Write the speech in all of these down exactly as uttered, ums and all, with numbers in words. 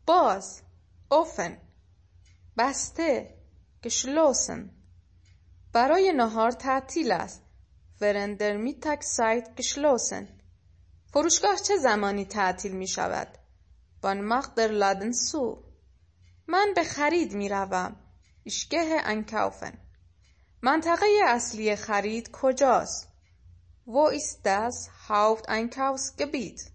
باز، offen. بسته، geschlossen. برای نهار تعطیل است. während der Mittagszeit geschlossen. فروشگاه چه زمانی تعطیل می شود؟ Wann macht der Laden zu? من به خرید می روم. Ich gehe einkaufen. منطقه اصلی خرید کجاست؟ Wo ist das Haupteinkaufsgebiet?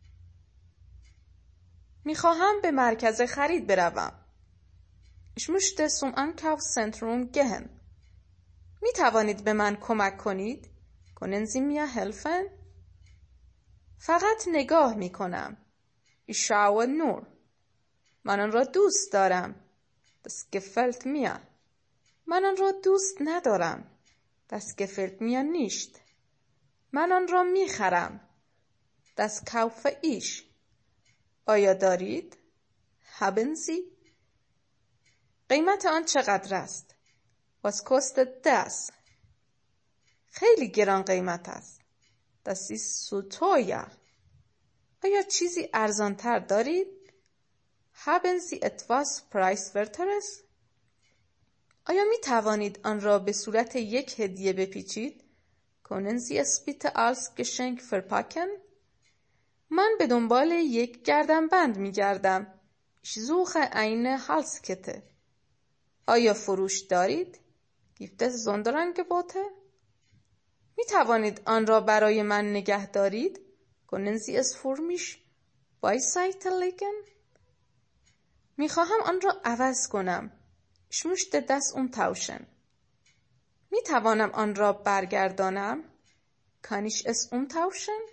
می خواهم به مرکز خرید بروم. Ich möchte zum Einkaufszentrum gehen. می توانید به من کمک کنید؟ Können Sie mir helfen? فقط نگاه می کنم. Ich schaue nur. من آن را دوست دارم. Das gefällt mir. من آن را دوست ندارم. Das gefällt mir nicht. من آن را می خرم. Das kaufe ich. آیا دارید؟ Haben Sie? قیمت آن چقدر است؟ Was kostet das? خیلی گران قیمت است. Das ist so teuer. آیا چیزی ارزانتر دارید؟ Haben Sie etwas preiswerteres? آیا می توانید آن را به صورت یک هدیه بپیچید؟ Können Sie es bitte als Geschenk verpacken? من به دنبال یک گردنبند می گردم. Ich suche eine Halskette. آیا فروش دارید؟ Gibt es Sonderangebote? می توانید آن را برای من نگه دارید؟ Können Sie es für mich beiseite legen? می خواهم آن را عوض کنم. Ich möchte das umtauschen. می توانم آن را برگردانم؟ Kann ich es umtauschen?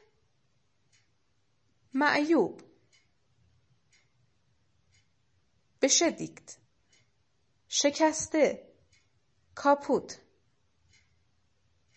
معیوب، beschädigt، شکسته، کاپوت.